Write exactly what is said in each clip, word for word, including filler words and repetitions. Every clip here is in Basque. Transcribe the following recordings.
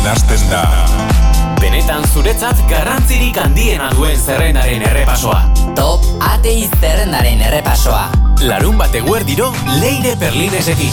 hasten da. Benetan zuretzat garrantzirik handiena duen zerrendaren errepasoa. Top Atei zerrendaren errepasoa. Larun bat eguerdiro Leire Perlinesekin.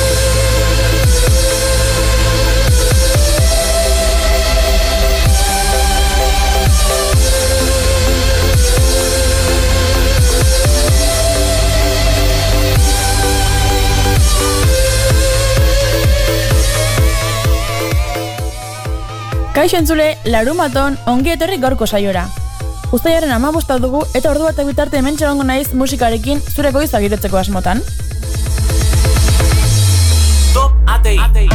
Kaixo entzule, larumaton ongi etorri gaurko saiora. Uztailaren hamabosta dugu eta ordu batak bitarte hemen txegongo naiz musikarekin zure goiza girotzeko asmotan. Top Atei. Atei.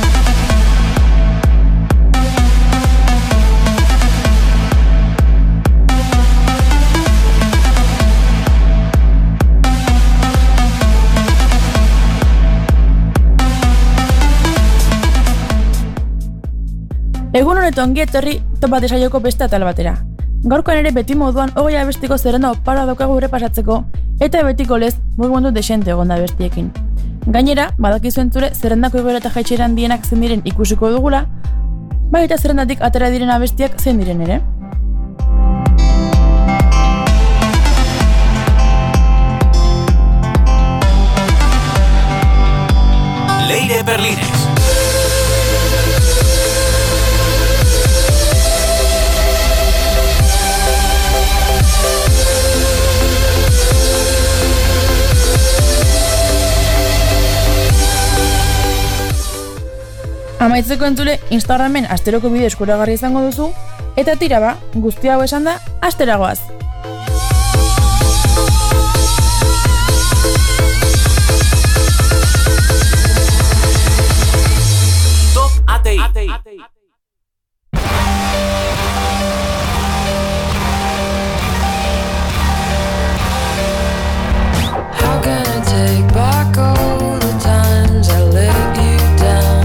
Egun honetan ongi etorri top bat esaioko beste atal batera. Gaurkoan ere beti moduan hogei abestiko zerrenda opara daukagu gure pasatzeko eta betiko lez mugimendu desente egon da abestiekin. Gainera, badakizu entzure zerrendako egoera eta jaitxeran dienak zen diren ikusiko dugula, bai eta zerrendatik atera diren abestiak zen diren ere. Leire Perlines. Amaitzeko entzule, Instagramen asteroko bideo eskuragarri izango duzu, eta tira ba, guzti hau esan da, asteragoaz. Top Atei. Atei. How can I take back all the times I let you down?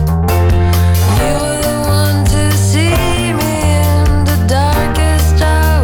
You were the one to see me in the darkest hour.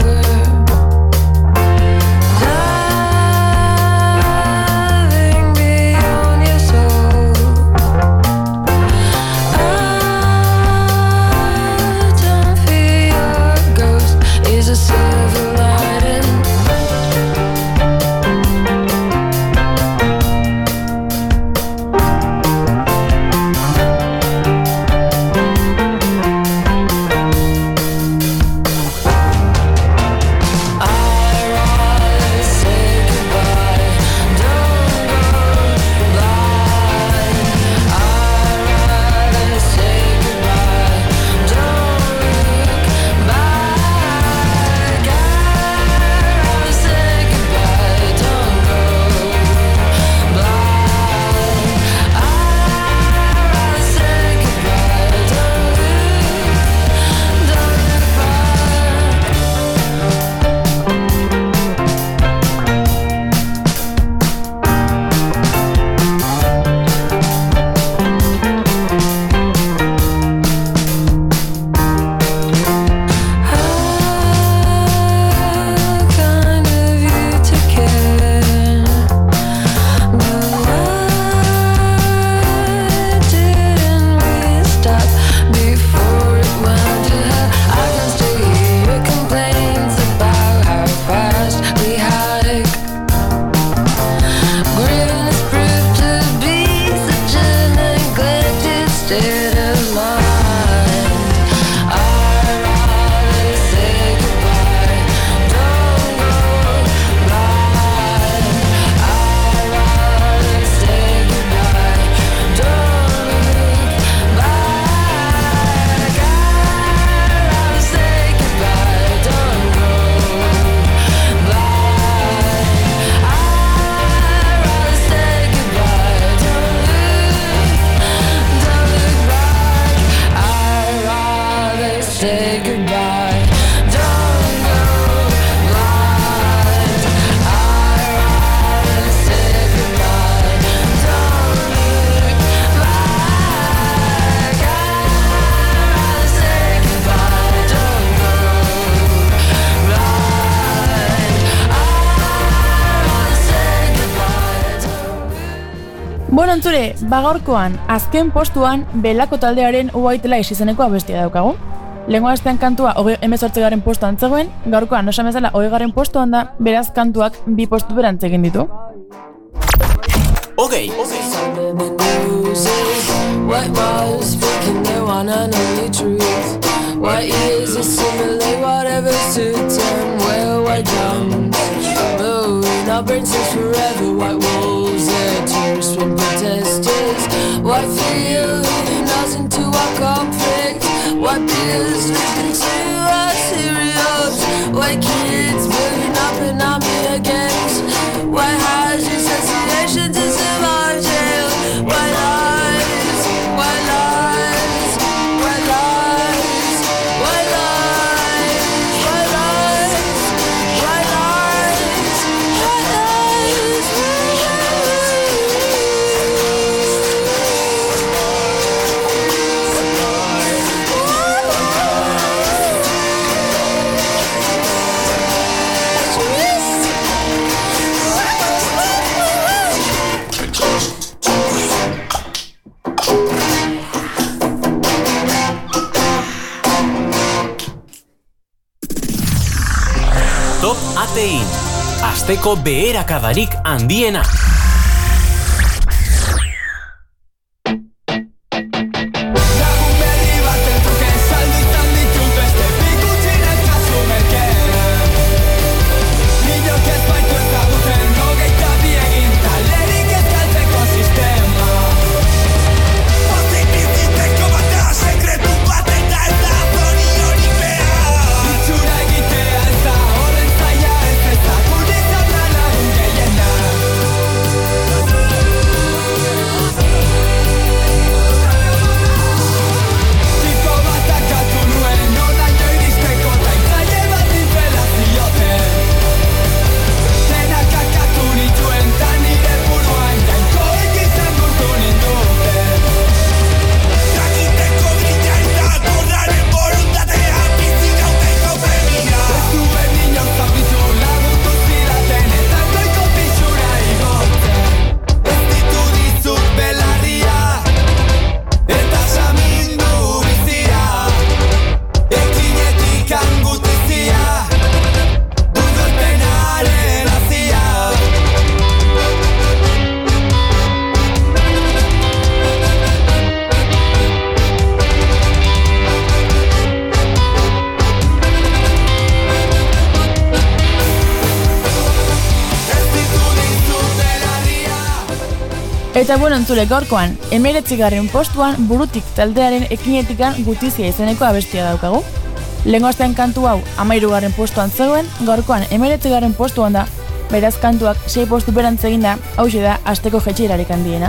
entzule, bagorkoan, azken postuan, Belako taldearen Uaitela izeneko abestia daukagu. Lehengo astean kantua hemezortzigarren postuan zegoen, gaurkoan osan bezala hogeigarren postuan da, beraz kantuak bi postu berantz egin ditu. Hogei! White walls speaking their one and only truth. White ears assimilate whatever suits them. Wear white drums, blowing our brains forever. White wolves, their tears from protesters. White field leading us into our conflict. White beers leading to our cereals. White kids building up an army against. White highs, association to survive jail. White lies, white lies, white lies, white lies, white lies, white lies, white lies, Top Atein, asteko beherakadarik handiena. Eta bueno, entzule gaurkoan, hemeretzigarren postuan burutik taldearen ekinetikan gutizia izeneko abestia daukagu. Lehengo astean kantu hau hamahirugarren postuan zegoen, gaurkoan hemeretzigarren postuan da, beraz kantuak sei postu berantz eginda, hauxe da asteko jetxeirarik handiena.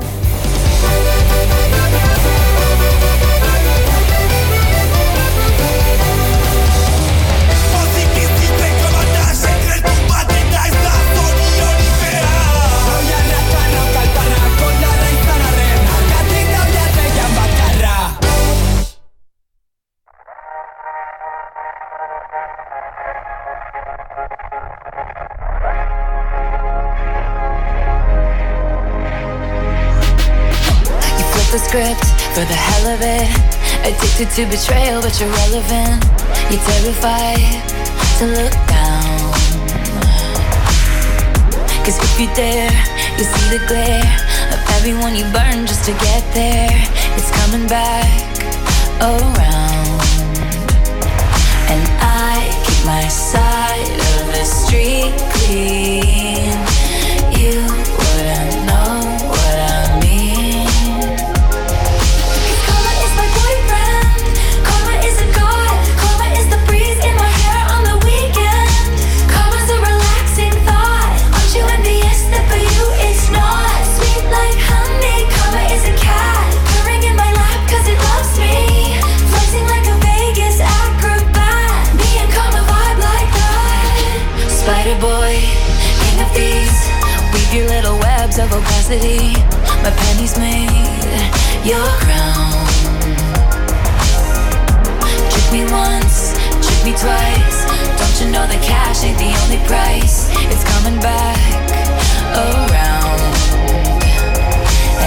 The script for the hell of it. Addicted to betrayal, but you're relevant. You're terrified to look down. Cause if you dare, you see the glare of everyone you burn just to get there. It's coming back around. And I keep my side of the street clean. You wouldn't know what I mean. Your little webs of opacity, my pennies made your crown. Trick me once, trick me twice. Don't you know that cash ain't the only price? It's coming back around.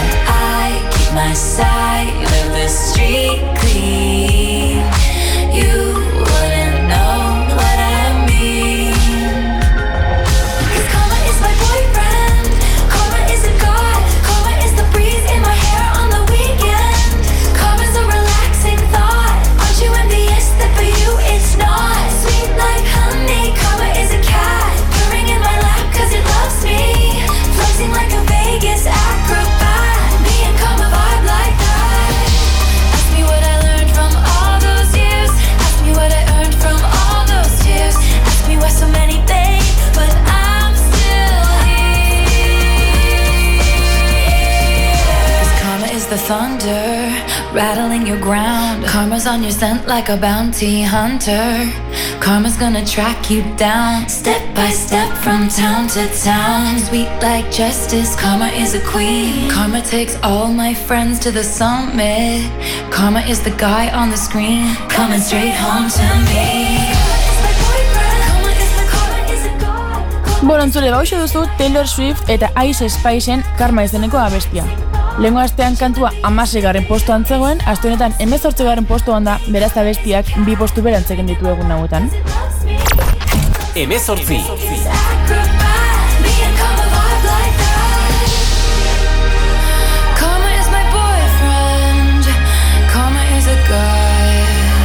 thunder, rattling your ground. Karma's on your scent like a bounty hunter. Karma's gonna track you down, step by step from town to town. Sweet like justice, karma is a queen. Karma takes all my friends to the summit. Karma is the guy on the screen, coming straight home to me. Bueno, entzule, bauxo duzu Taylor Swift eta Ice Spiceen Karma izeneko abestia. Lehengo astean kantua hamaseigarren postuan zegoen, aste honetan hemezortzigarren postuan da, beraz abestiak bi postu berantzeken ditu egun naguetan. Hemezortzi. Karma is my boyfriend. Karma is a guy.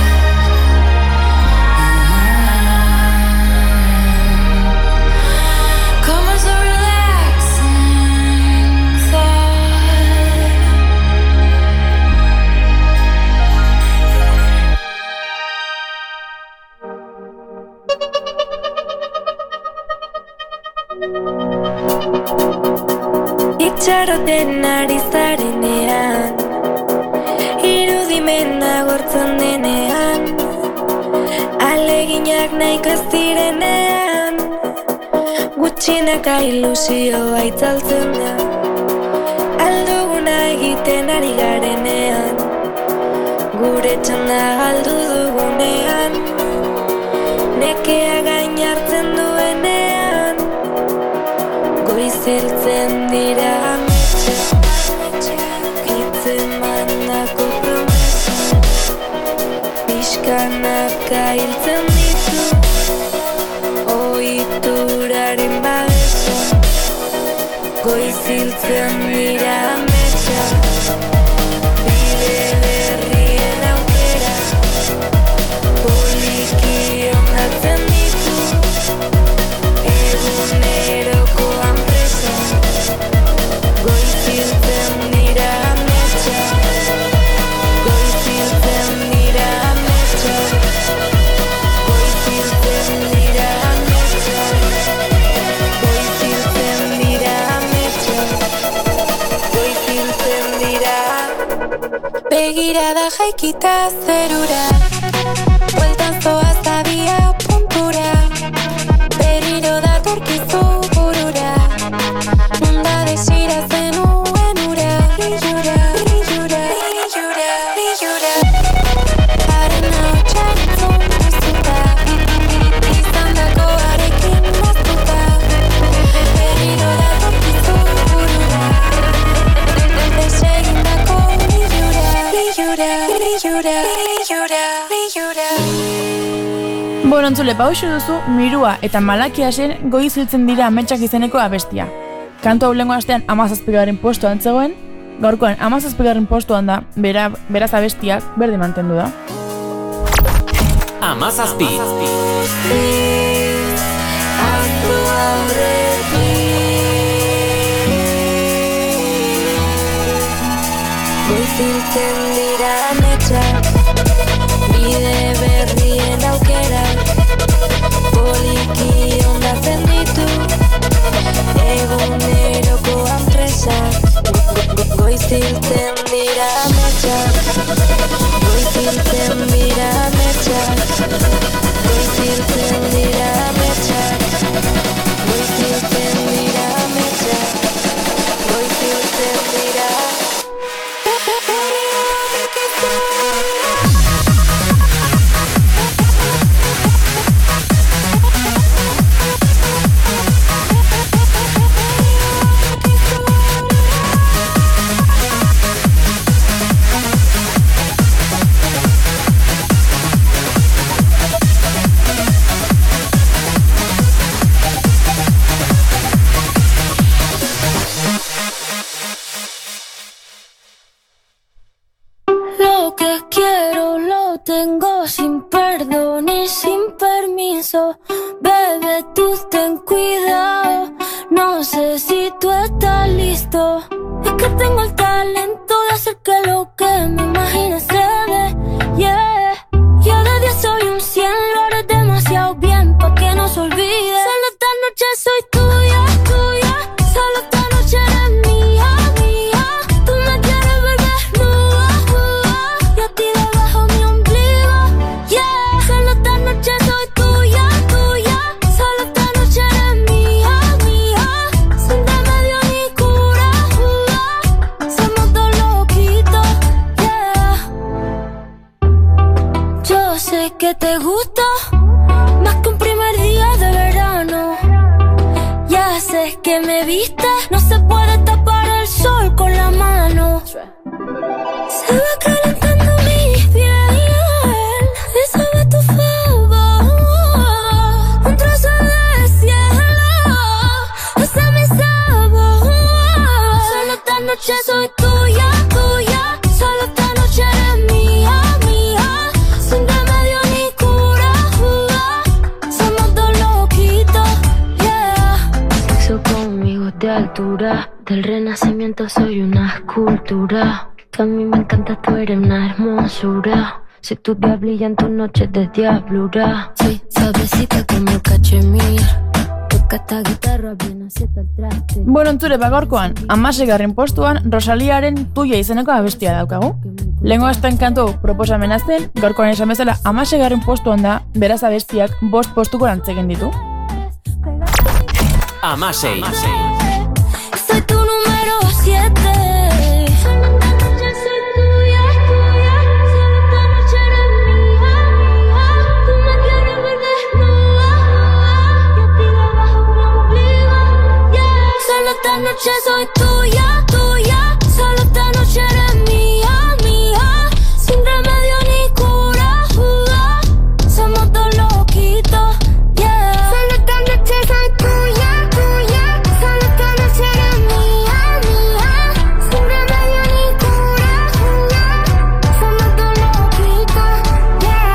Karma's a relaxing thought. Itxaroten ari zarenean, irudimena gortzen denean, aleginak nahiko ez direnean, gutxinaka ilusioa itzaltzen da, alduguna egiten ari garenean, gure txanda galdu dugunean, nekea gain hartzen duenean, goiziltzen dira ametxak, hitzen mandako promesak, pixkanaka hiltzen ditu, ohituraren babesak, goiziltzen dira ametxak, bide berrien aukera, poliki ondatzen ditu, egunerokoan presa, goiziltzen dira ametxak, goiziltzen dira ametxak, goiziltzen dira ametxak, goiziltzen dira ametxak, goiziltzen dira. Begirada jaikita zerura, bueltan zoaz abia puntura, berriro datorkizu burura, nunda desira zenuen ura, ilura, ilura, ilura, ilura. Haren hautsa entzun duzuta, izandako arekin naztuta, berriro datorkizu burura, desegindako ilura, ilura, ilura, ilura, ilura. Bueno, entzule, bauxo duzu Mirua eta Malakiasen goiziltzen dira ametsak izeneko abestia. Kantu hau lehengo astean hamazazpigarren postuan zegoen, gaurkoan hamazazpigarren postuan da, bera, beraz abestiak berdin mantendu da. Hamazazpi. Hartu aurretik, goiziltzen dira ametsak, bide berrien aukera, poliki ondatzen ditu, egunerokoan presak, goiziltzen dira ametsak, goiziltzen dira ametsak, goiziltzen dira ametsak, goiziltzen dira ametsak, goiziltzen dira. Lo que quiero lo tengo sin perdón y sin permiso. Bebé, tú ten cuidado, no sé si tú estás listo. Es que tengo el talento de hacer que lo que me imagine se dé, yeah. Yo de diez soy un cien, lo haré demasiado bien pa' que no se olvide. Solo esta noche soy tuya, tuya, solo esta noche eres mía, mía. Tú me quieres ver desnuda. sé que te gusta más que un primer día de verano. Ya sé que me viste, no se puede tapar el sol con la mano. Se va calentando mi piel y sabe tu favor. Un trozo de cielo, ese es mi sabor. Solo esta noche soy tuya, tuya. Solo esta noche eres mía, mía. Sin remedio ni cura, juga. Somos dos loquitos, yeah. Sexo conmigo de altura. Del renacimiento soy una escultura. Que a mí me encanta, tú eres una hermosura. Si tu día brilla en tus noches de diablura. Sí, suavecita como el cachemir. Toca esta guitarra bien azieta el traste. Bueno, entzure bagorkoan, hamaseigarren postuan Rosaliaren Tuia izeneko abestia daukagu. Lehengo azten kantu proposamena zen, gaurkoan esan bezala hamaseigarren postuan da, beraz abestiak bost postuko lantzegen ditu. Hamasei. Soy tu número siete. Esta noche soy tuya, tuya. Solo esta noche eres mía, mía. Sin remedio ni cura, juga. Somos dos loquitos, yeah. Solo esta noche soy tuya, tuya. Solo esta noche eres mía, mía. Sin remedio ni cura, juga. Somos dos loquitos, yeah.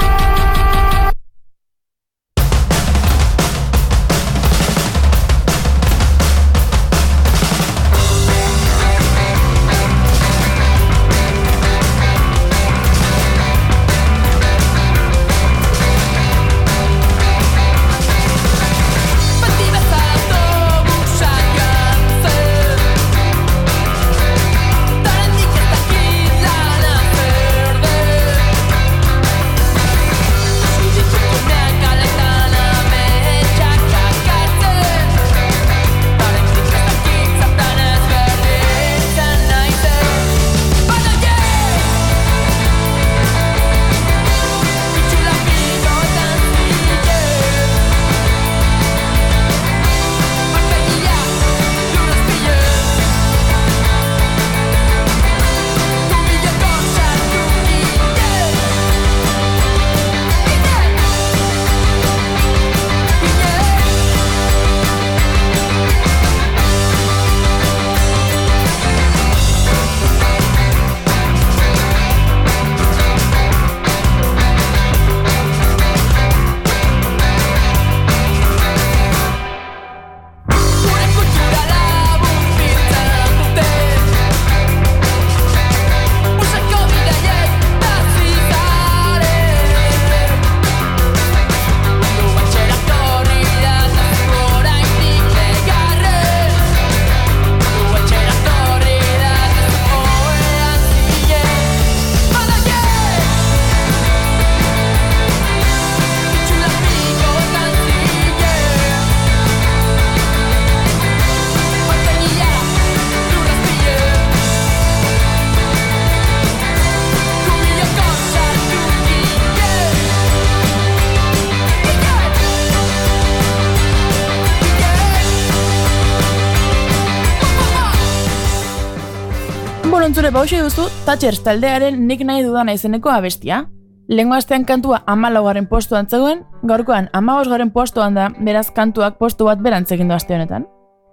Entzure bauxe duzu Thatchers taldearen Nik nahi dudana izeneko abestia. Lehengo astean kantua hamalaugarren postuan zegoen, gaurkoan hamabosgarren postuan da, beraz kantuak postu bat berantz egin du aste honetan.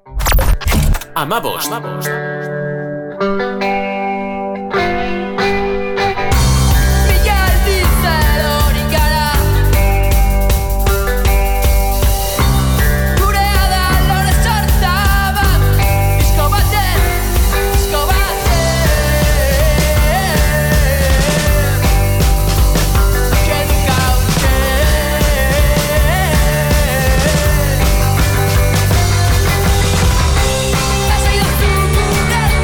Amabost. Has ido tú,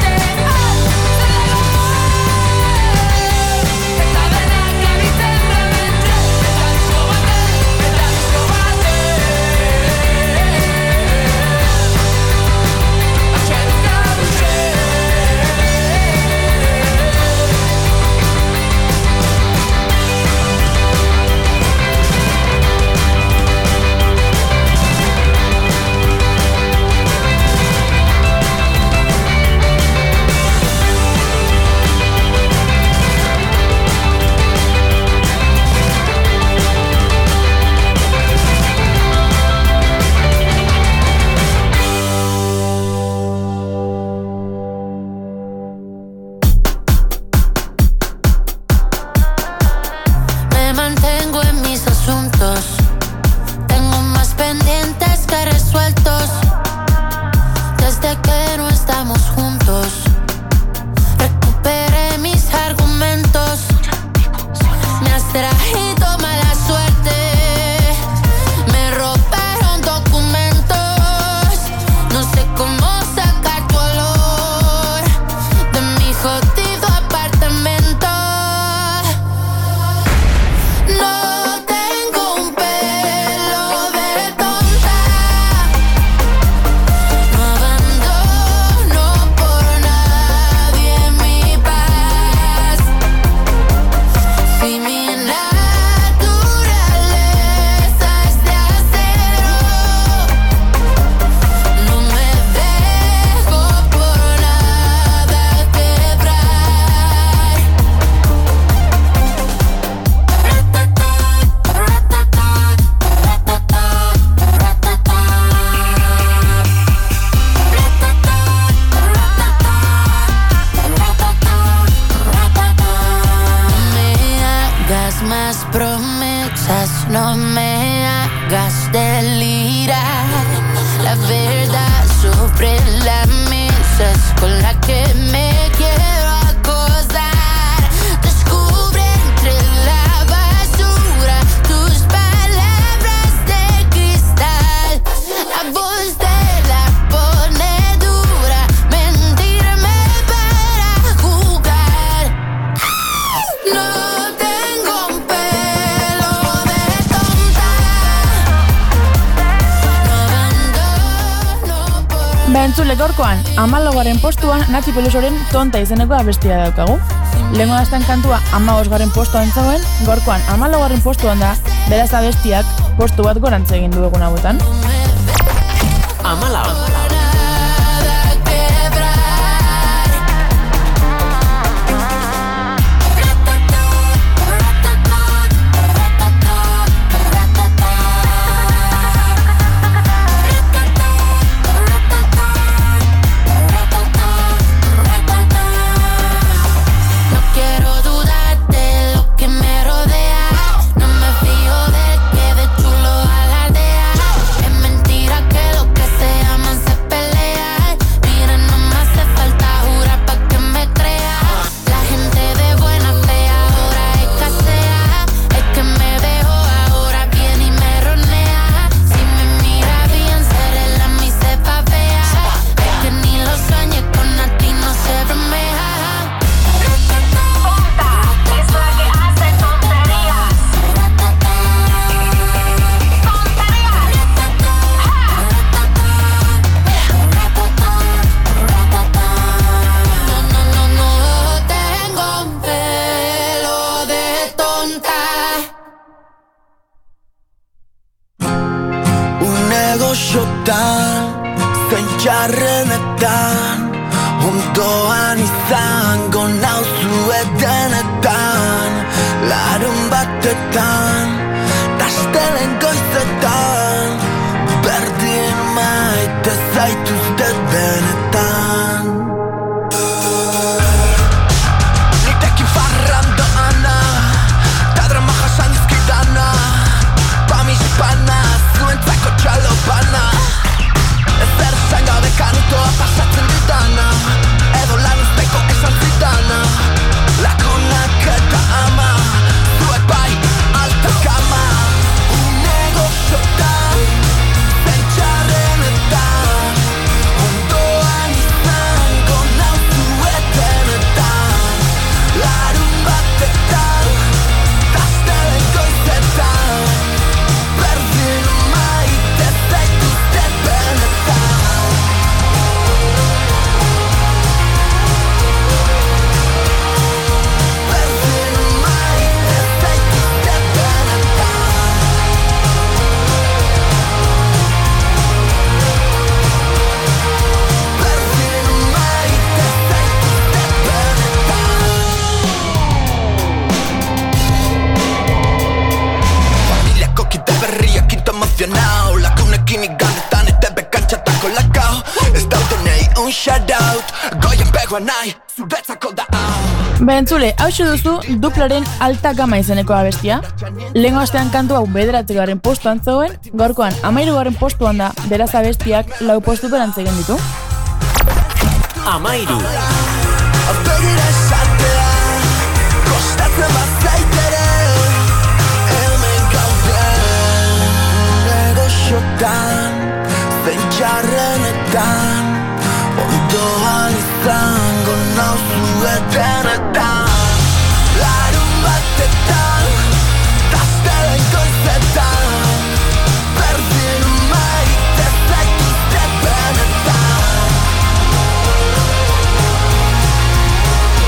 hagas más promesas, no me hagas delirar. La verdad sobre la mesa es con la que me quiero acosar. Descubre entre la basura tus palabras de cristal. La voz de la pone dura, mentirme para jugar. No tengo un pelo de tonta. No abandono por... Bentzule gorkoan, hamalaugarren postuan Natxi Pelusoren tonta izeneko abestia daukagu. Lehengo dazten kantua hamabosgarren postuan zegoen, gorkoan hamalaugarren postuan da, beraz abestiak postu bat gorantz egin du egun hauetan. Amalau. No quiero dudar de lo que me rodea. No me fijo de que de chulo alardea. Es mentira que lo que se aman se pelean. Mira, no me hace falta jurar pa' que me crea. La gente de buena fe ahora escasea. Es que me veo ahora bien y me ronea. Si me mira bien, seré la mi cepa fea. Es que ni lo sueñes con a ti no se bromea. Es la que hace tonterías. No, no, no, no tengo un pelo de tonta. Un negoziotan, zein txarrenetan, ondoan izango nauzu edenetan. Larun batetan, tastelen goizetan, berdin maite zaituzte benetan. Nitekin farrandoana, ta drama jasan dizkidana, pamispana, zuentzako txalopana. Ezer esan gabe kanutoa pasatzen ditana, edo lan usteko esan zitana. Lagunak eta ama, zuek bai, alta kama. Un negoziotan, zen txarrenetan, ondoan izango nauzu etenetan. Larun batetan, tastelen goizetan, berdin maite zaituzte benetan. Berdin maite zaituzte benetan. Berdin maite zaituzte benetan. Familiako kide berriak into emozionau, lagunekin igandetan eta bekantxatako lakau. Ez daudenei un shoutout, goien begoa nahi, zuretzako da hau. Bentzule, hauxe duzu duplaren alta gama izeneko abestia. Lehengo astean kantu hau bederatzigarren postuan zegoen, gaurkoan hamairugarren postuan da, beraz abestiak lau postu berantz egin ditu. Amairu. Aurpegira esatea, kostatzen bazaitere, hemen gaude. Negoziotan, zein txarrenetan, ondoan izango nauzu etenetan. Larun batetan, tastelen goizetan, berdin maite zaituzte benetan.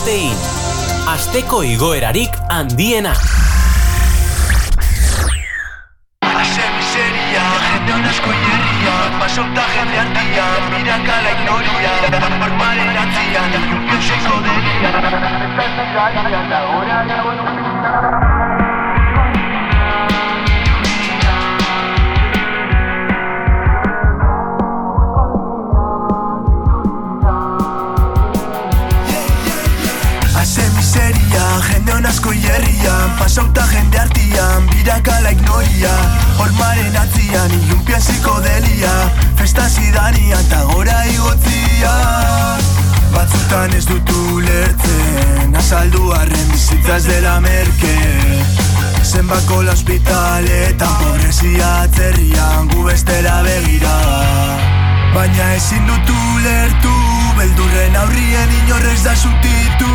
Atein. Asteko igoerarik handiena. Ase miseria, jende honazko hierria, pasauta jende artia, mirakala ignoria, hormaren atzian, bioseko deria, estaziraria, da hora gabon. Jende honazko hierrian, pasauta jende artian, birakala ignoria, holmaren atzian, ilumpia psikodelia, festa zidanian, ta gora igotzia. Batzutan ez dutu lertzen, azaldu arren bizitzaz dela merke, zenbako la hospitaletan, pobrezia atzerrian, gu bestera begira. Baina ezin dutu lertu, beldurren aurrien inorrez da zutitu.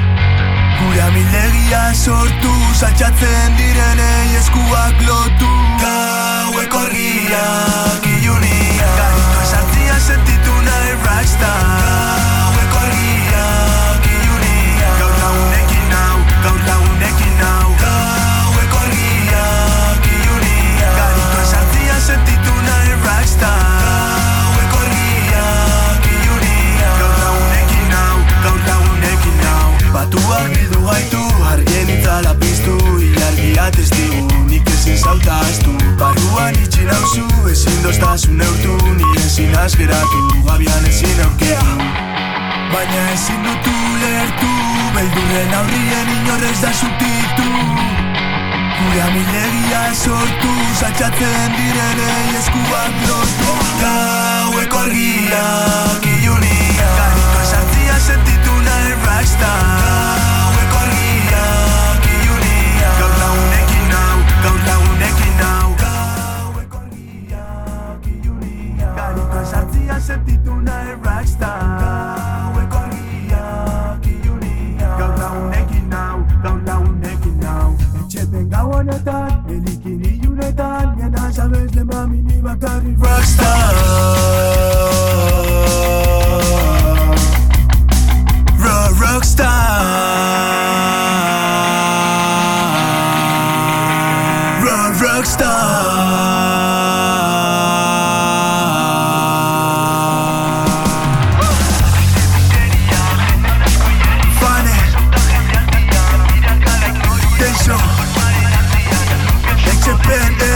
Gura mildegia sortu, saltxatzen direnei eskuak lotu. Gauek orgiak, ilunia, garito esartzia sentitu nahi rockstar. Gauek orgiak, ilunia, gaur lagunekin nau, gaur lagunekin nau. Gauek orgiak, ilunia, garito esartzia sentitu nahi rockstar. Gauek orgiak, ilunia, gaur lagunekin nau, gaur lagunekin nau. Batuak bildu gaitu, argien itzala piztu, ilargia testigu, nik ezin zauta astu. Barruan itxi nauzu, ezin doztasun neurtu, ni ezin azgeratu, gabian ezin aurkitu. Baina ezin dutu lertu, beldurren aurrien inorrez da zutitu. Gura mildegia sortu, saltxatzen direnei eskuak lotu. Gauek orgiak, ilunia, garito esartzia sentitu nahi rockstar. Gauek orgiak, ilunia, gaur lagunekin nau, gaur lagunekin nau. Gauek orgiak, ilunia, garito esartzia sentitu nahi rockstar. Gauek orgiak, ilunia, gaur lagunekin nau, gaur lagunekin nau. Etxepen gau honetan, elikin ilunetan, nena sabes le mami ni bakarri rockstar. Rockstar, Rock, rockstar. Fane, tenso, X P N.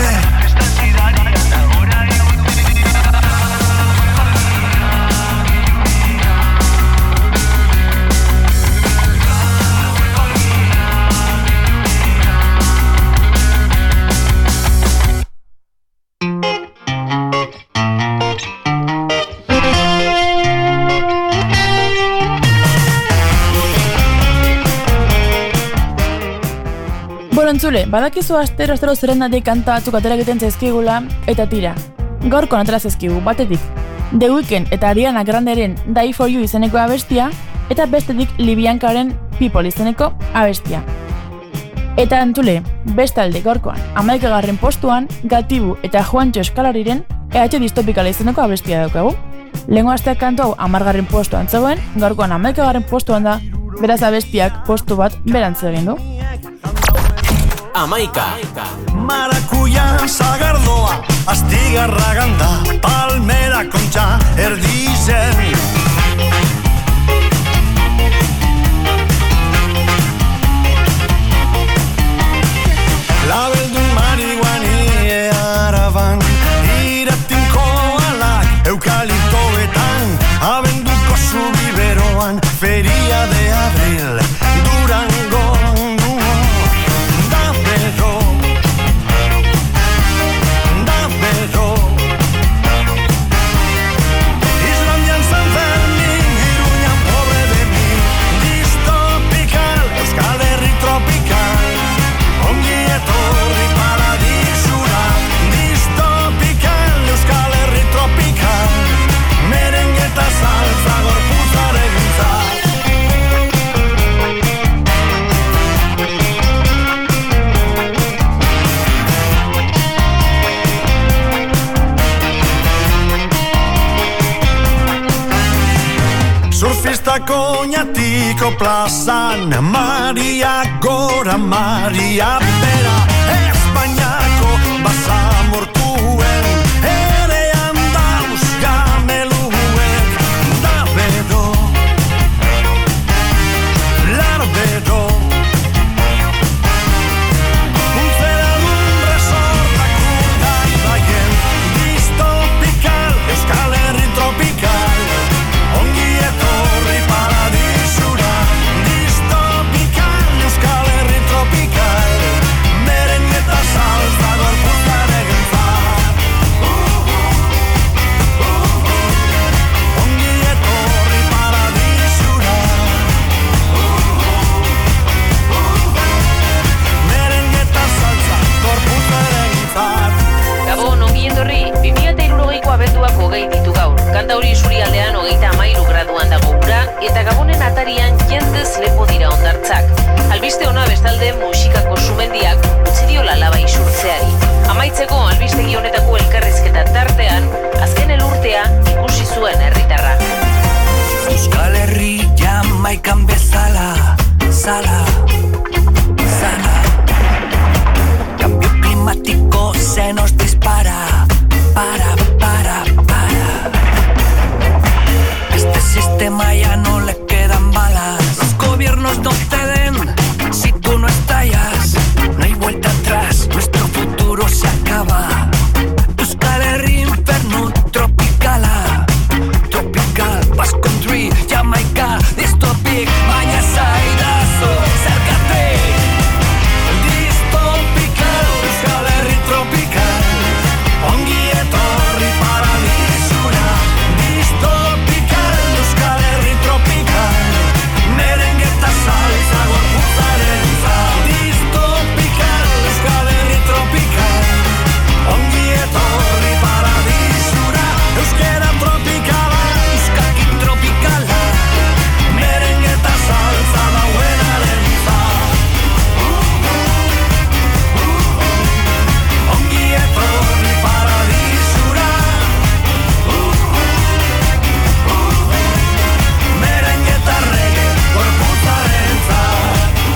Entzule, badakizu astero astero zerrendatik kanta batzuk atera egiten zaizkigula, eta tira. Gaurkoan atera zaizkigu, batetik The Weeknd eta Ariana Granderen Die For You izeneko abestia, eta bestetik Libiankaren People izeneko abestia. Eta entzule, bestalde gaurkoan, hamaikagarren postuan, Gatibu eta Juancho Eskalariren E H Distopikala izeneko abestia daukagu. Lehengo asteak kantu hau hamargarren postuan zegoen, gaurkoan hamaikagarren postuan da, beraz abestiak postu bat berantz egin du. Amaika. Marakuyan sagardoa, astigarra ganda, palmera kontxa erdizen. Labeldun marihuani araban, iratinko alak eukaliptoetan, abenduko zubiberoan, feria de abril, Durango. Islandian San Bertako Oñatiko plazan Maria gora, Maria bera Espainiako basamortuen ere andauz gameluek da bedo, lar bedo Unzeradun resortak urdai daien Distopikal, Euskal Herri tropikal Ongi etorri paradisura Distopikal, Euskal Herri tropikal Merengueta salsa gorputzaren entzat Ongi etorri paradisura Merengueta salsa gorputzaren entzat Gabon, ongi etorri, bi mila hirurogeiko abenduak hogei ditu gaur. Kantauri isurialdean hogeita hamairu graduan dago ura, eta Gabonen atarian jendez lepo dira hondartzak. Albiste ona bestalde musikako sumendiak utzi diola laba isurtzeari. Amaitzeko albistegi honetako elkarrizketa tartean, azken elurtea ikusi zuen herritarra. Euskal Herri Jamaikan bezala, sala, sana Cambio climático se nos dispara, para, para, para A este sistema ya no le quedan balas Los gobiernos no ceden si tú no estallas No hay vuelta atrás, nuestro futuro se acaba Euskal Herri inferno tropicala Tropical, Basque Country, Jamaica Dystopic, baina zaidazo, zerkate Dystopical, Euskal Herri tropikal Ongi etorri paradisura Dystopical, Euskal Herri tropikal Merengueta salsa gorputzaren zat Dystopical, Euskal Herri tropikal Ongi etorri paradisura Euskera tropikala, euskakin tropikala Merengueta salsa dauenaren zat Ongi etorri paradisura Merengueta reggae gorputzaren zat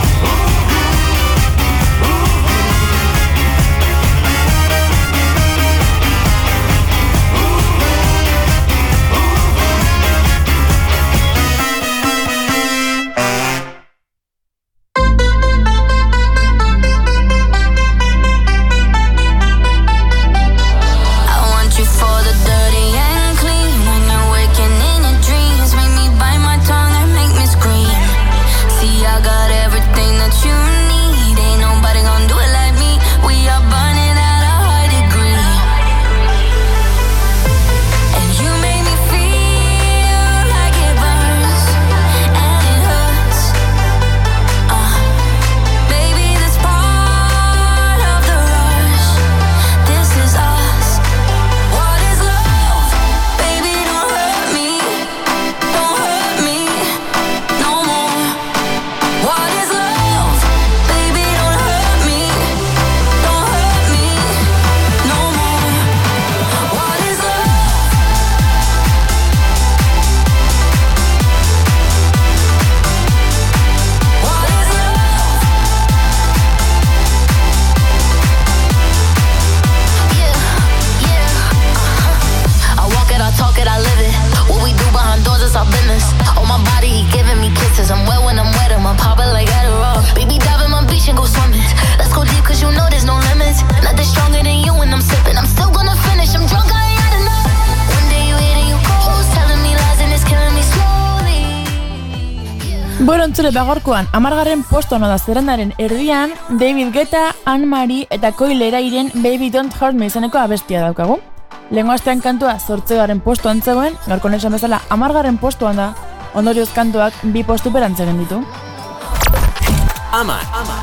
I want you for the dirty and clean. When you're waking in your dreams, make me bite my tongue and make me scream. See, I got everything that you need. Ain't nobody gonna do it like me. We are burning at a high degree. And you make me feel like it burns and it hurts. Uh, baby, this part of the rush. This is us. What is love? Baby, don't hurt me. Don't hurt me no more. What is love? Baby, don't hurt me. Don't hurt me no more. What is love? What is love? Yeah, yeah, uh-huh. I walk it, I talk it, I live it. What we do behind doors is our business. On my body, he giving me kisses. I'm wet when I'm wet, I'm popping like Adderall. Baby, dive in my beach and go swimming. Let's go deep, cause you know there's no limits. Nothing stronger than you when I'm sipping. I'm still gonna finish, I'm drunk, I ain't had enough. One day you hit and you close, telling me lies and it's killing me slowly. Bueno, entzule bagorkoan, amargarren postuan oda zerrendaren erdian, David Guetta, Anne-Marie eta Coyle Rairen Baby Don't Hurt Me izeneko abestia daukagu. Lehengo astean kantua zortzegarren postuan zegoen, gaurko esan bezala amargarren postuan da, ondorioz kantuak bi postu perantzegen ditu. Amar, amar.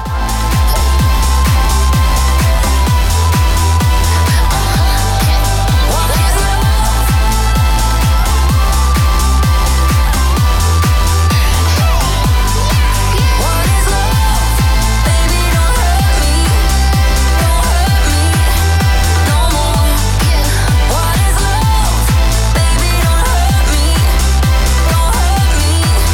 What is love? Baby, don't hurt me. Don't hurt me.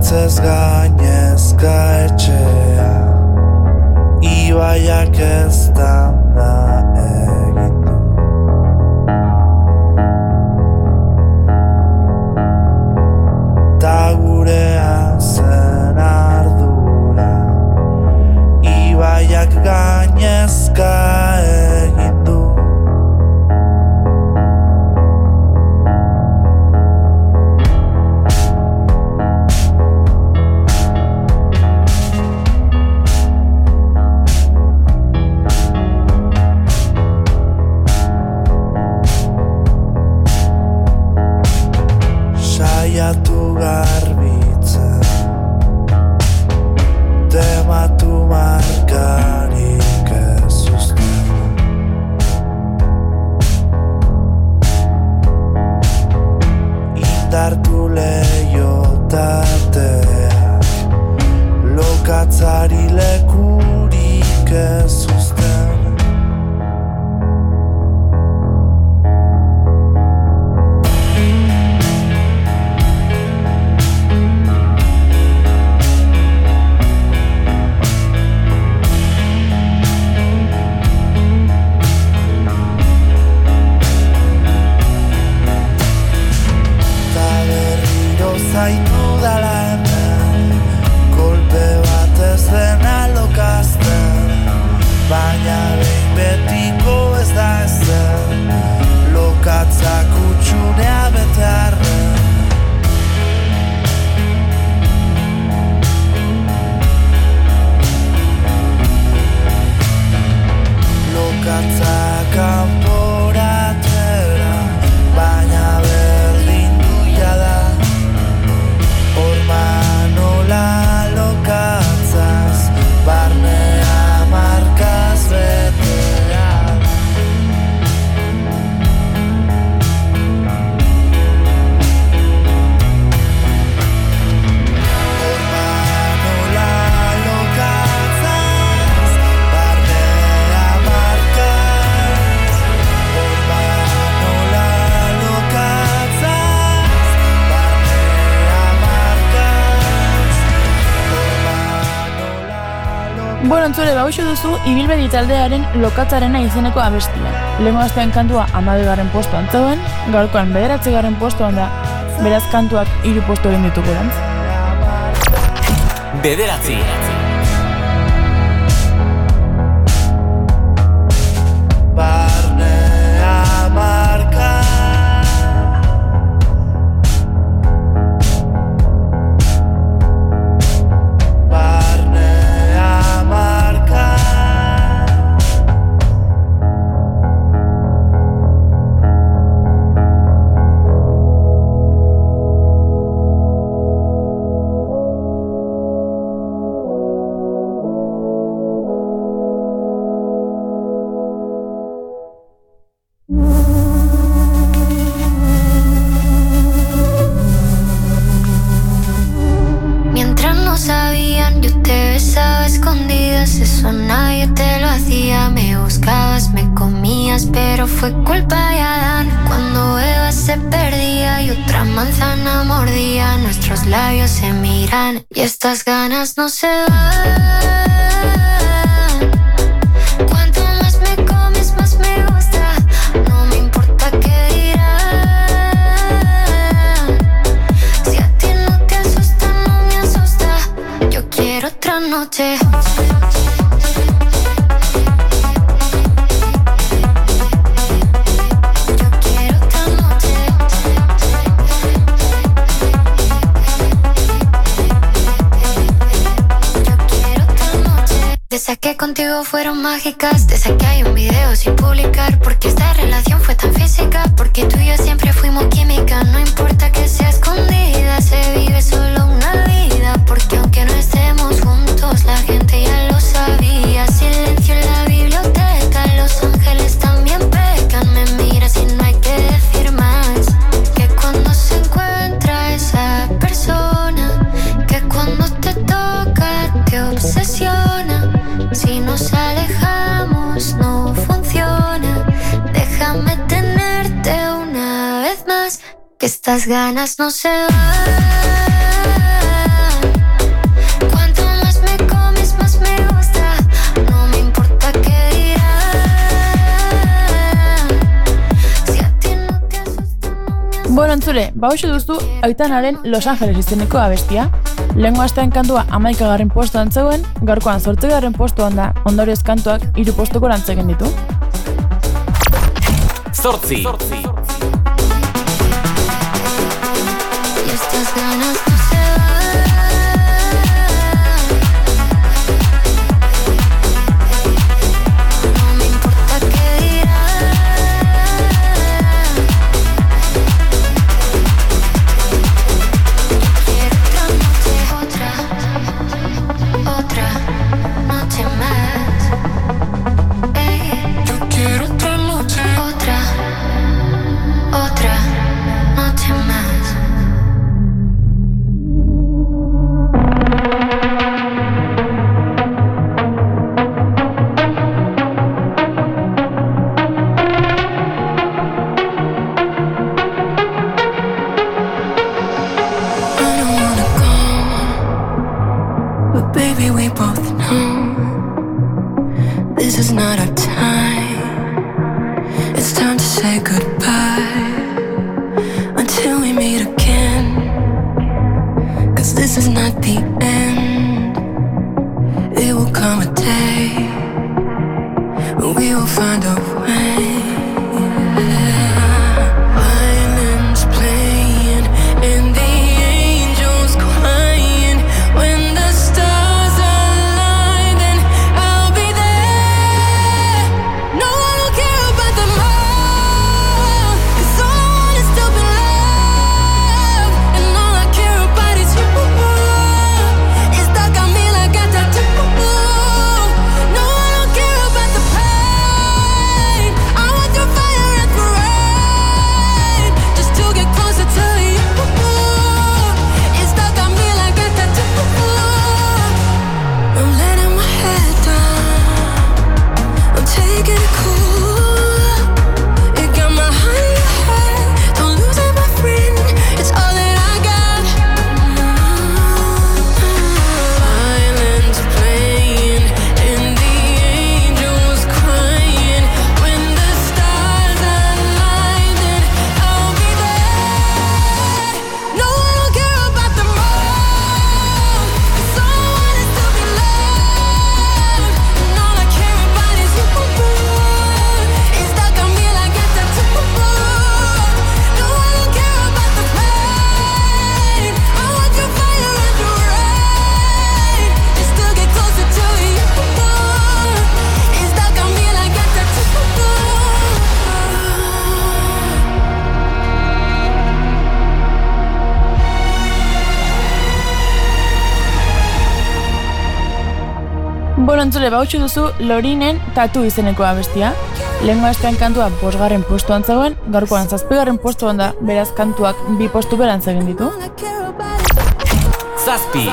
Hatzez gainezka etxea, ibaiak ez dana egin du. Ta gurean zen ardura, ibaiak gainezka egin du. Saiatu garbitzen, tematu markarik ez uzten. Indartu leiotateak, lokatzari lekurik ez uzten. Zaitu dala hemen, kolpe bat ez dena lokazten, baina behin betiko ez da ezen, lokatzak utxunea bete arren. Lokatzak kanporatera, baina berdin duia da. Horma nola lokatzaz, barnea markaz betea. Horma nola lokatzaz, barnea markaz. Horma nola lokatzaz, barnea markaz. Bueno, entzule, bauxu duzu Ibilbedi taldearen Lokatzarena izeneko abestia. Lehengo astean kantua hamabigarren postuan zegoen, gaurkoan bederatzigarren postuan da, beraz kantuak hiru postu egin ditugu erantz. Bederatzi. Barnea markaz. Barnea markaz. Mientras no sabían, yo te besaba a escondidas. Eso nadie te lo hacía. Me buscabas, me comías, pero fue culpa de Adán. Cuando Eva se perdía y otra manzana mordía, nuestros labios se miran y estas ganas no se van. Cuanto más me comes, más me gusta. No me importa qué dirán. Si a ti no te asusta, no me asusta. Yo quiero otra noche. Yo quiero otra noche. Yo quiero otra noche. De esas que contigo fueron mágicas, de esas que hay un video sin publicar, porque esta relación fue tan física, porque tú y yo siempre fuimos química. No importa que sea escondida, se vive solo una vida, porque aunque no estemos juntos, la gente ya lo sabía. Silencio en la biblioteca, los ángeles también pecan. Me miras y no hay que decir más, que cuando se encuentra esa persona, que cuando te toca te obsesiona. Si nos alejamos no funciona. Déjame tenerte una vez más, que estas ganas no se van. Entzule, bauxo duzu Aitanaren Los Angeles izeneko abestia. Lehengo astean kantua hamaikagarren postuan zegoen, gaurkoan zortzigarren postuan da, ondorioz kantuak hiru postuko rantzegen ditu. Zortzi. Entzule, bautxu duzu Lorinen Tatu izeneko abestia. Lehengo astean kantua bosgarren postuan zegoen, gaurkoan zazpigarren postuan da, beraz kantuak bi postu beran egin ditu. Zazpi.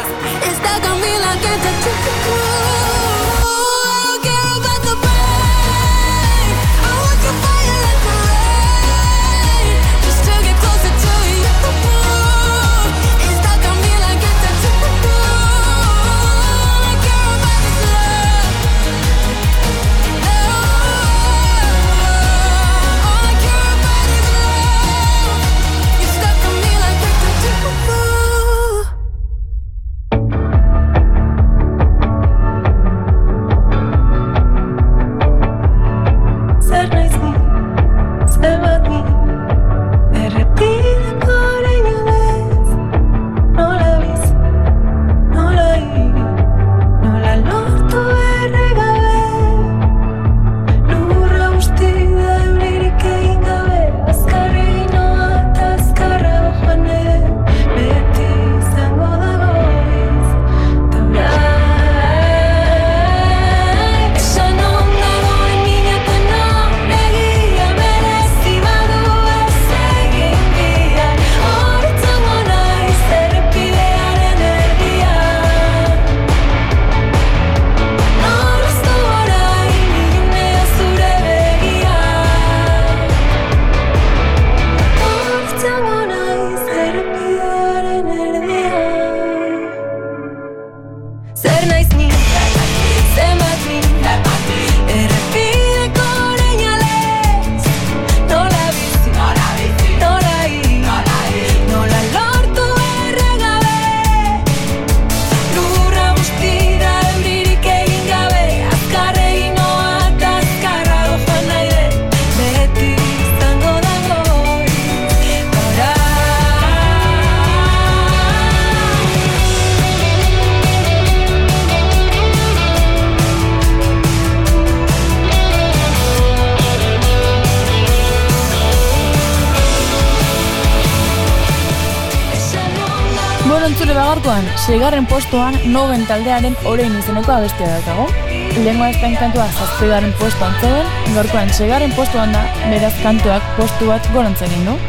gaurkoan, seigarren postuan Noven taldearen Orain izeneko abestia daukago. Lehengoa ezten kantua zazpigarren postuan zeuden, gaurkoan seigarren postuan da, beraz kantuak postu bat gorantz egin du.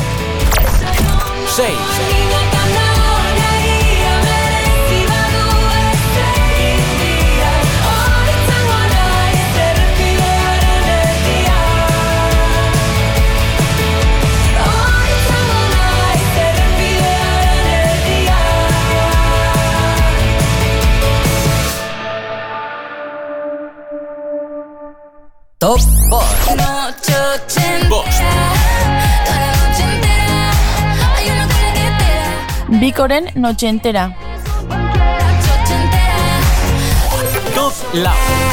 sei. Top bost. Bost. Bikoren Noche Entera. Top lau.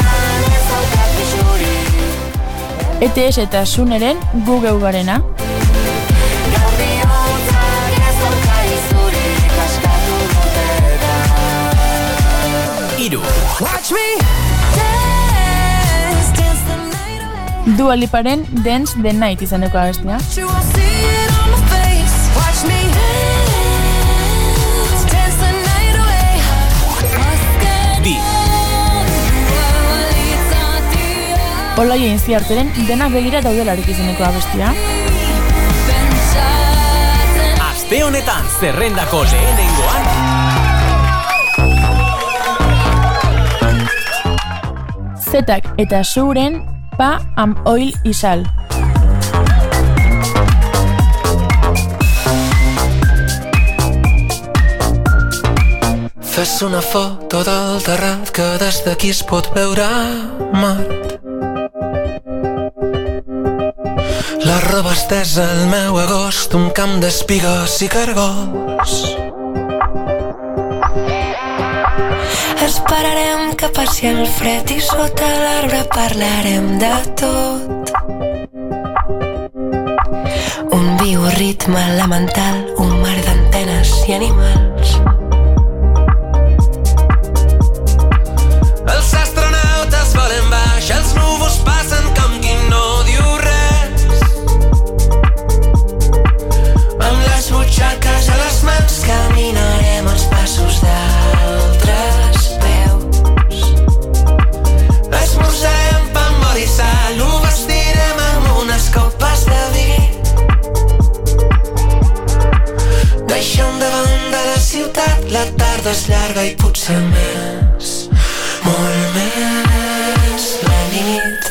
E T S eta Suneren Gu Geu Garena. Iru. Dua Liparen Dance the Night izaneko abestia. Bi. Olaia Inziarteren Denak Begira Daudelarik izaneko abestia. Aste honetan zerrendako lehenengoan Zetak eta Suren Pa am Oil y Sal. Fes una foto del terrat que des d'aquí es pot veure mar. La roba estesa al meu agost, un camp d'espigues i cargols. Esperarem que passi el fred i sota l'arbre parlarem de tot. Un bioritme elemental, un mar d'antenes i animals. Els astronautes volen baix, els núvols passen com qui no diu res. Amb les butxaques a les mans caminarem els passos d'altres. Esmorzarem pa amb oli i sal, ho vestirem amb unes copes de vi. Deixem de banda la ciutat, la tarda és llarga i potser més, molt més la nit.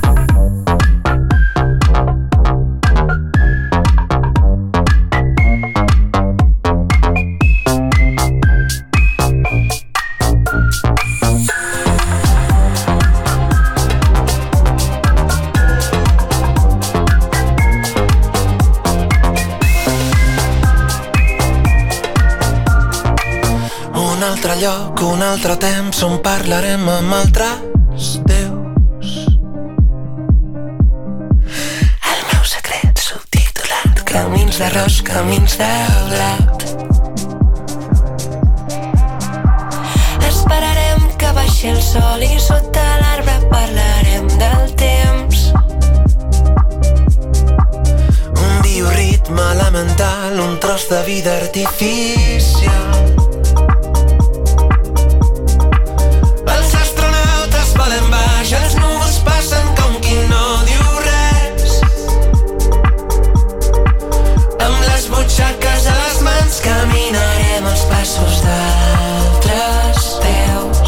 Un altre lloc, un altre temps on parlarem amb altres déus. El meu secret subtitulat, camins d'arròs, camins de blat. Esperarem que baixi el sol i sota l'arbre parlarem del temps. Un bioritme elemental, un tros de vida artificial. Els núvols passen com qui no diu res. Amb les butxaques a les mans caminarem els passos d'altres peus.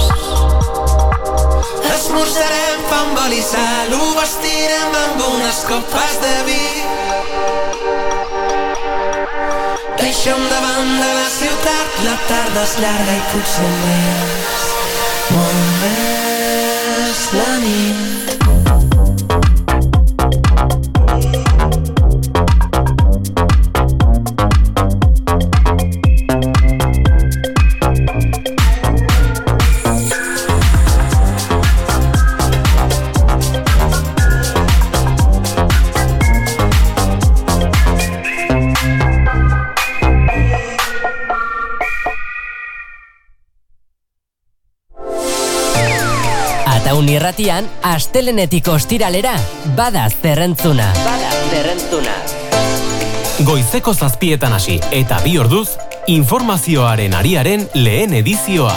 Esmorzarem pa amb oli i sal, ho vestirem amb unes copes de vi. Deixem de banda la ciutat, la tarda és llarga i potser més, molt més la nit. Ataun irratian, astelenetik ostiralera, bada zerrentzuna. Bada zerrentzuna. Goizeko zazpietan hasi eta bi orduz, informazioaren ariaren lehen edizioa.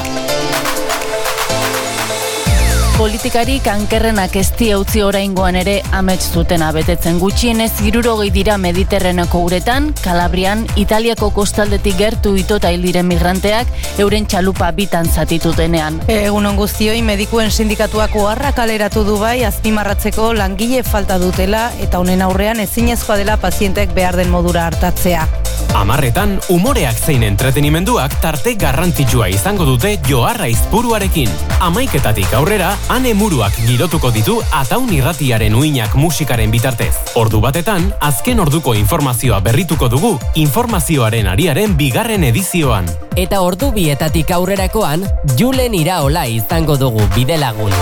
Politikari kankerrenak ezti eutzi oraingoan ere amets zutena betetzen, gutxienez hirurogei dira Mediterraneoko uretan, Kalabrian, Italiako kostaldetik gertu itota hil diren migranteak euren txalupa bitan zatitu denean. Egunon guztioi, medikuen sindikatuak oharra kaleratu du bai azpimarratzeko langile falta dutela eta honen aurrean ezinezkoa dela pazientek behar den modura hartatzea. Amarretan, umoreak zein entretenimenduak tarte garrantzitsua izango dute Joarra Izpuruarekin. Amaiketatik aurrera, ane muruak girotuko ditu Ataun Irratiaren uinak musikaren bitartez. Ordu batetan, azken orduko informazioa berrituko dugu, informazioaren ariaren bigarren edizioan. Eta ordu bietatik aurrerakoan, Julen Iraola izango dugu bidelagun.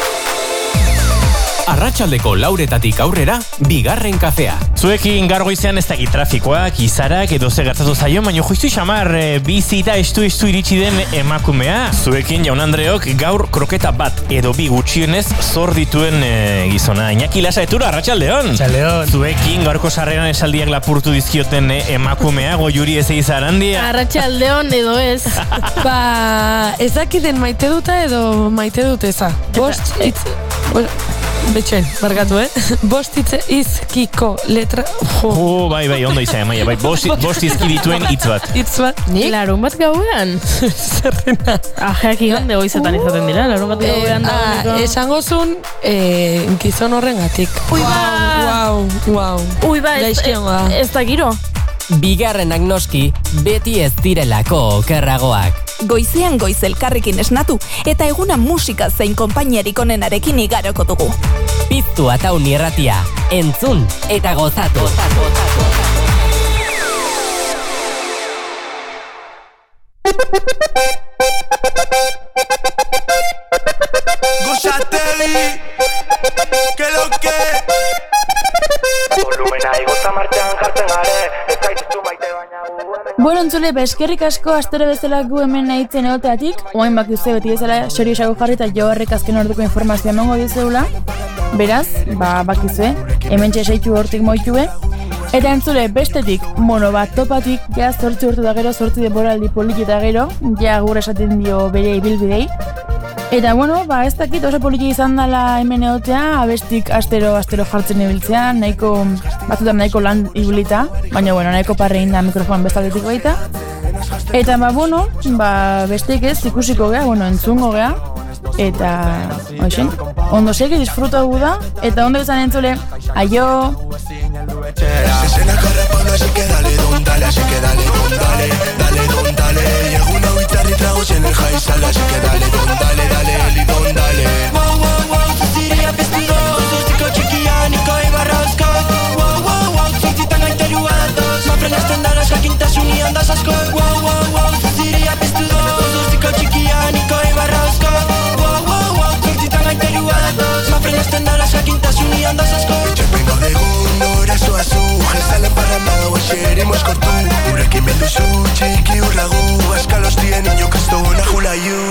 Arratsaldeko lauretatik aurrera, bigarren kafea. Zuekin gaur goizean ez dakit trafikoak, izarak edo ze gertatu zaio, baina justu xamar e, bizita estu-estu iritsi den emakumea. Zuekin jaun Andreok gaur kroketa bat edo bi gutxienez zor dituen e, gizona. Iñaki Lasa etura, arratsaldeon. Arratsaldeon. Zuekin gaurko sarreran esaldiak lapurtu dizkioten e, emakumea, Goiuri Ezeiz Arandia. Arratsaldeon edo ez. Ba, ez dakiten maite duta edo maite dut eza. Bost, itz... Betxen, bargatu, eh? Bost itz izkiko letra... Jo. Oh, bai, bai, ondo izan, maia, bai, bost, bost izki dituen hitz bat. Hitz bat. Nik? Larun bat gauean. Zerrena. Ajeak igande goizetan izaten dira, larun bat gauean da. Eh, esango zuen, eh, gizon horren gatik. Ui, ba! Wow, wow. Ui, ba, ez, ez da giro. Bigarrenak noski, beti ez direlako okerragoak. Goizean goiz elkarrekin esnatu eta eguna musika zein konpainiarik onenarekin igaroko dugu. Piztu Ataun Irratia, entzun eta gozatu. Gozateli, que lo que volumena igota martxan jartzen gare, ez gaituzu maite baina gu. Bueno, entzule, eskerrik asko astero bezala gu hemen nahitzen egoteatik. Oain bak duzu beti bezala xori esago jarri eta Joarrek azken orduko informazioa emango dizeula. Beraz, ba, bakizue, hemen txesaitu hortik moitue. Eta entzule, bestetik, bueno, bat topatik, ja, zortzi urte da gero, zortzi denboraldi poliki eta gero, ja, gure esaten dio bere ibilbidei. Eta, bueno, ba, ez dakit oso poliki izan dela hemen egotea, abestik astero, astero jartzen ibiltzea, nahiko, batzutan nahiko lan ibilita, baina, bueno, nahiko parrein da mikrofon bestaldetik baita. Eta, ba, bueno, ba, besteik ez, ikusiko gea, bueno, entzungo gea, eta, oixen, ondo segi disfruta gu da, eta ondo izan entzule, aio! Escena corre por así que dale, don, dale, así que dale, don, dale, dale, don, dale. Llegó una guitarra y tragos en el high sala, así que dale, don, dale, dale, eli, don, dale. Wow, wow, wow, zuziria piztudo, zuztiko txikianiko ibarrauzko. Wow, wow, wow, zuztitan gaiterua datoz, ma frenesten dara jakintasunean da sasko. Wow, wow, wow, zuziria piztudo, zuztiko txikianiko ibarrauzko. Wow, wow, wow, zuztitan gaiterua datoz, ma frenesten dara jakintasunean da sasko. Etxepengo degun, orazo azu, jezalen parrandado, eseremos kortu. Gurekin belduzu, txiki urragu, askalos dien inok ez duguna julaiu.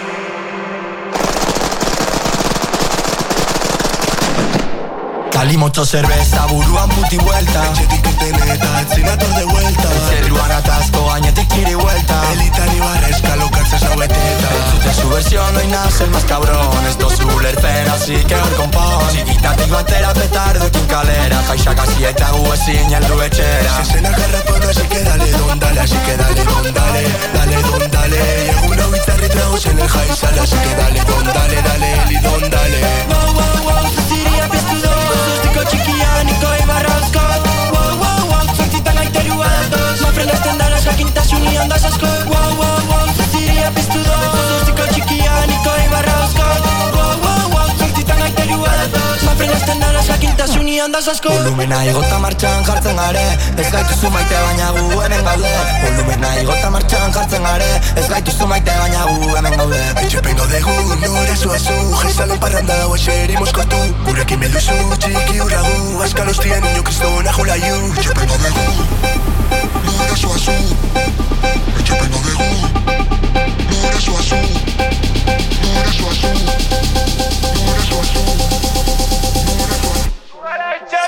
Calimocho cerveza, buruan puti vuelta. Etxetik eteneta, etzinator de vuelta. Zerruan atazko, gainetik tiri vuelta. Elitan ibarra eskalokatzez laueteta. Entzute su versión, no hay nace el más cabrón. Ez dozu ulertzen, así que hor konpon. Txikitatik batera petardoekin kalera. Jaixak hasi eta gu ezin heldu etxera. Esena garrapona, así que dale, don, dale. Así que dale, don, dale, dale, don, dale. Egun hau itzarri tragos en el high sala. Así que dale, don, dale, dale, eli, don, dale. Wow, wow, wow, zuziria piztudo. Zuztiko txikianiko ibarrauzko. Wow, wow, wow, zortzitan gaiterua datoz, ma frenesten dara jakintasunean da sasko. Wow, wow, wow, zuziria piztudo. Zuztiko txikianiko ibarrauzko. Wow, wow, wow, zortzitan gaiterua datoz, ma frenesten dara jakintasunean da sasko. Volumena igota martxan jartzen gare, ez gaituzu maite baina gu hemen gaude. Volumena igota martxan jartzen gare, ez gaituzu maite baina gu hemen gaude. Etxepengo dugu, nore zuazu, jezalen parranda dago eseremos kortu. Gurekin belduzu, txiki urragu, askalos dien inok ez duguna julaiu. Etxepengo dugu, nore zuazu, etxepengo dugu, nore zuazu, nore zuazu, nore zuazu,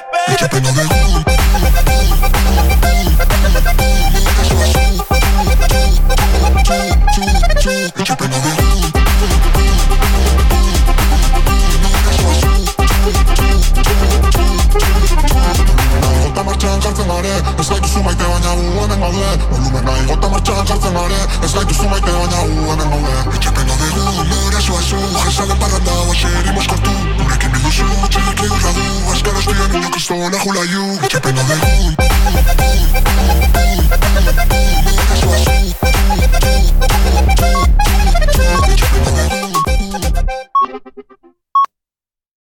etxepengo dugu, nore zuazu, etxepena dugu. Igota martxan jartzen gare, ez gaituzu maite baina gu hemen gaude. Volumena igota martxan jartzen gare, ez gaituzu maite baina gu hemen gaude. Etxepena dugu, mora zoazu, jesalen parranda, oaxeri moskortu. Gurekin biduzu, txiki urra du, azkara estudian inok ez dola jula ju. Etxepena dugu.